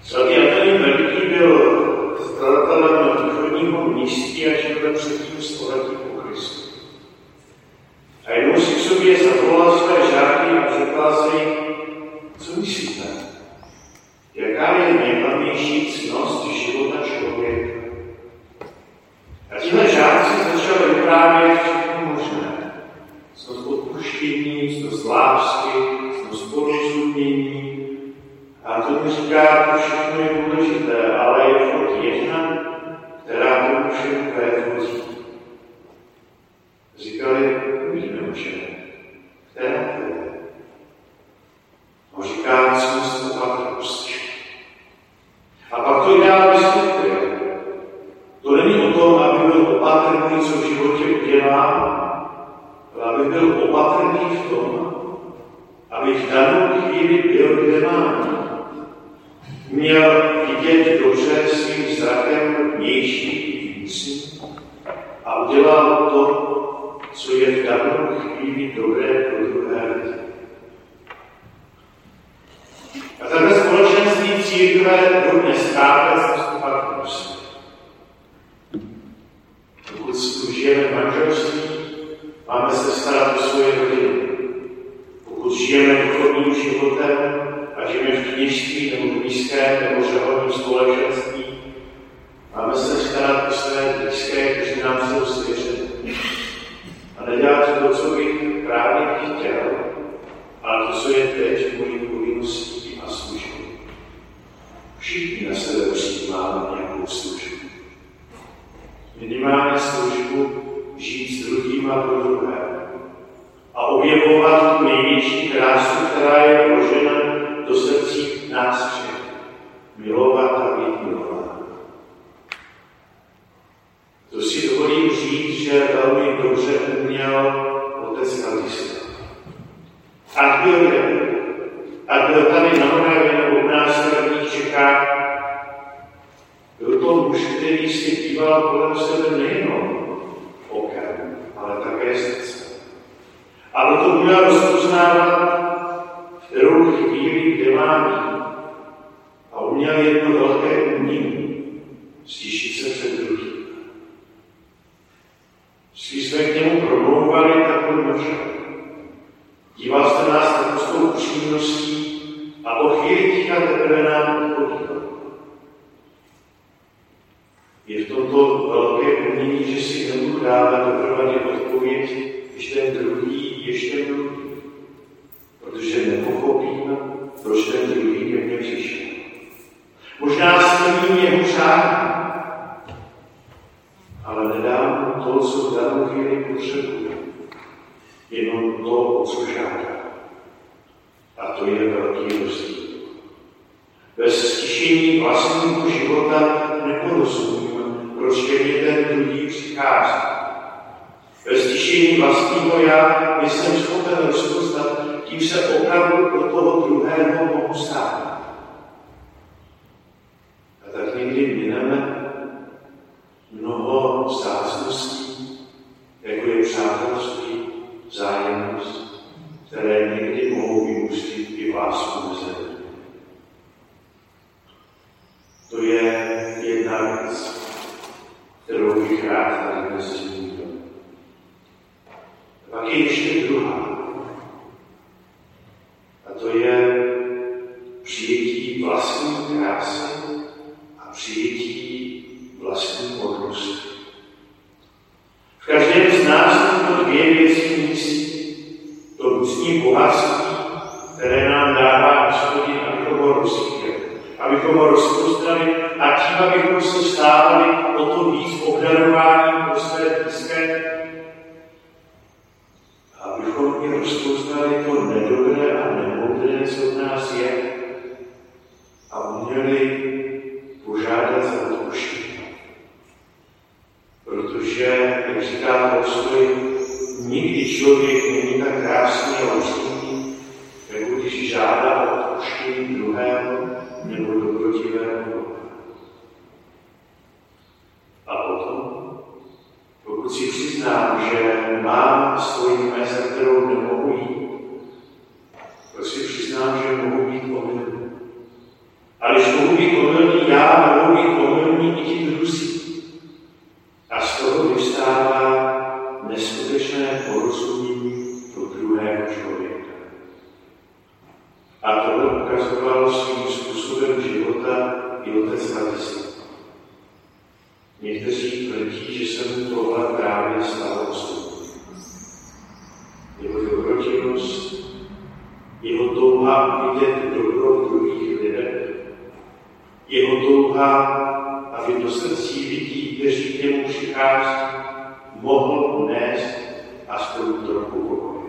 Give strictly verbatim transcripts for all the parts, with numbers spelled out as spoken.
Svatý Antonín Veliký byl zakladatelem východního městí až do třetím století po Kristu. A jednou si k sobě zavolal své žáky a zeptal se jich, co myslíte? Jaká je nejhlavnější ctnost života člověka? A tihle žáci začali vyprávět všechno možné. Ctnost odpuštění, ctnost lásky, ctnost porozumění. A to mi říká, to všechno je důležité, ale je fakt jedna, která tomu všem prédvozí. Říkali, víme o čem. Která to je? On říká, ctnost opatrnosti. A pak to dál vysvětluje. To není o tom, aby byl opatrný, co v životě udělá, ale aby byl opatrný v tom, aby v danou chvíli byl, kde má. Měl vidět dobře svým zrakem vnější i vnitřní a udělal to, co je v danou chvíli dobré pro druhé lidi. A takhle společenství církve dodnes chápe zastupovat musí. Pokud žijeme v manželství, máme se starat o svoje rodiny. Pokud žijeme duchovním životem, a žijeme v kněžství nebo v blízkém nebo řeholním společenství, máme se starat o své blízké, kteří nám jsou svěřeni. A nedělat to, co bych právě chtěl, ale to, co je teď mojí povinností a službou. Všichni na sebe přijímáme nějakou službu. Minimálně službu žít s druhýma pro druhé a objevovat tu největší krásu, která je vložena do srdcí nás všech. Milovat a být milován. To si dovolím říct, že velmi dobře uměl otec Ladislav. Ať byl kde, ať byl tady na Moravě nebo u nás v severních Čechách, byl to muž, který si díval kolem sebe nejenom okem, ale také srdcem. Ale to uměl rozpoznávat, v kterou chvíli, kde má být. A uměl jedno velké umění, stišit se před druhým. Když jsme k němu promlouvali, tak byl mlčel. Díval se nás naprostou upřímností a po chvíli ticha teprve nám odpovídal. Je v tomto velké umění, že si nebudu dávat doprovodně odpověď, když ten druhý ještě druhý. Protože nepochopím, proč ten druhý ke mně přišel. Možná splním jeho přání, ale nedám mu to, co v danou chvíli potřebuje. Jenom to, o co žádá. A to je velký rozdíl. Bez stišení vlastního života neporozumím, proč ke mně ten druhý přichází. Bez stišení vlastního já jsem schopen rozpoznat, tím se opravdu pro toho druhého mohu stát. A tak někdy mineme mnoho vzácností, jako je přátelství, vzájemnost, které někdy mohou vyústit i v lásku mezi lidmi. To je jedna věc, kterou bych rád tady dnes zmínil. Pak je ještě druhá. A to je přijetí vlastní krásy a přijetí vlastní hodnosti. V každém z nás jsou to dvě věci místí. To vnitřní bohatství, které nám dává Hospodin, abychom ho rozvíjeli, abychom ho rozprostřeli a tím, abychom se stávali o to víc obdarováním pro své blízké, abychom i rozpoznali to nedobré a nemoudré, co v nás je, a uměli požádat za odpuštění. Protože, jak říká Tolstoj, nikdy člověk není tak krásný a úctivý, jako když žádá odpuštění druhého nebo dobrotivého. A potom, pokud si přiznám, že mám svoji mez, za kterou nemohu jít, tak si přiznám, že mohu být omylný. A když mohu být omylný já, mohou být omylní i ti druzí. A z toho vystává neskutečné porozumění pro druhého člověka. A tohle ukazoval svým způsobem života i otec Ladislav. Někteří tvrdí, že se mu tohle právě stalo osobně. Jeho dobrotivnost, jeho touha vidět dobro v druhých lidech, jeho touha, aby do srdcí lidí, kteří k němu přichází, mohl nést aspoň trochu pokoje.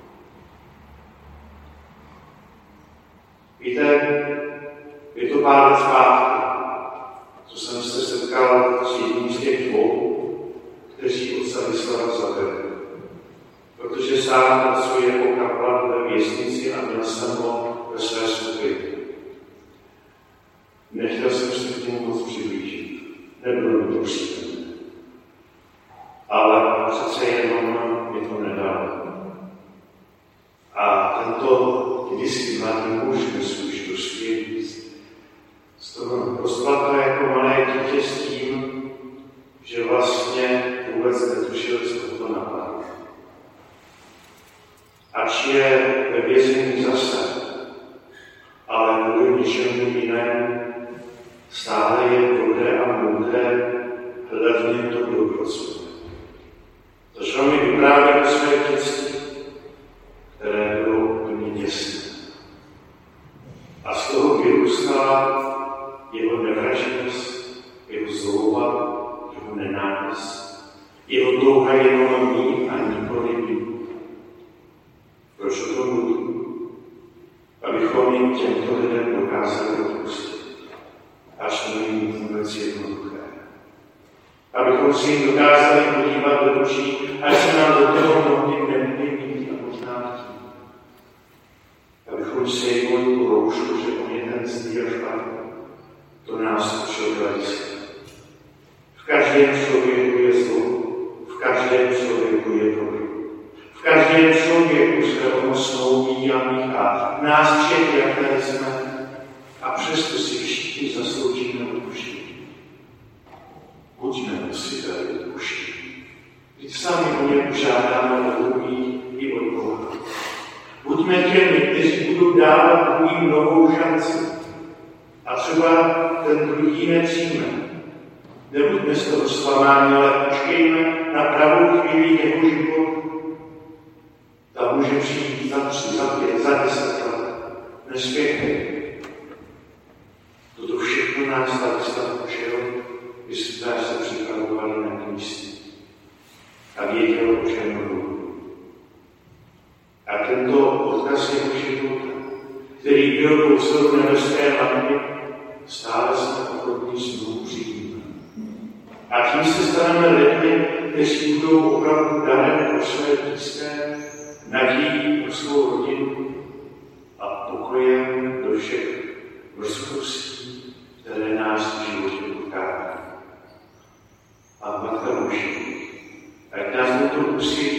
Víte, je to pár let zpátky, co jsem se setkal s jedním z těch dvou, kteří od Stanislava zabili. Protože sám pracuje jako kaplan ve věznici a měl jsem ho ve své skupině. Nechtěl jsem se k němu moc přiblížit. Nebylo mi to příjemné. Ale přece jenom mi to nedalo. A tento kdysi mladý muž nesmí dospět z toho rozplatá jako malé dítě s tím, že vlastně vůbec netušil, co to napadlo. Ač je ve vězení zase, ale kvůli ničemu jinému, stále je dobré a moudré hledat v něm to dobrotu. Začal mi vyprávět o své dětství, které bylo úplně děsné. A z toho vyrůstala jeho nevraživost, jeho zloba, jeho nenávist, jeho touha jenom mít a nikoli být. Proč o tom mluvím? Abychom jim těmto lidem dokázali odpustit, až to není vůbec jednoduché. Abychom si jim dokázali podívat do očí, až se nám do toho mnohdy nebude mít a možná chtít. Abychom sejmuli tu roušku, že on je ten zlý a špatný. To nás učil Ladislav. V každém člověku je zlo, v každém člověku je dobro. V každém člověku se ono snoubí a míchá. Nás všech, jak tady jsme, a přesto si všichni zasloužíme odpuštění. Buďme nositeli odpuštění. Vždyť sami o ně požádáme od druhých i od Boha. Buďme těmi, kteří budou dávat druhým novou šanci. A třeba ten druhý nepřijme. Nebuďme z toho zklamáni, ale počkejme na pravou chvíli jeho života. Ta může přijít za tři, za pět, za deset let. Nespěchej. Toto všechno nás Ladislav učil, když jsme se připravovali na knížství. A věděl, o čem mluví. A tento odkaz jeho života, který byl po vzoru nebeské lampy, stále jsme ochotní znovu přijímat. A tím se staneme lidmi, kteří budou opravdu darem pro své blízké, nadějí pro svou rodinu a pokojem do všech rozprostí, které nás v životě potkávají. A Matka Boží, ať nás to musí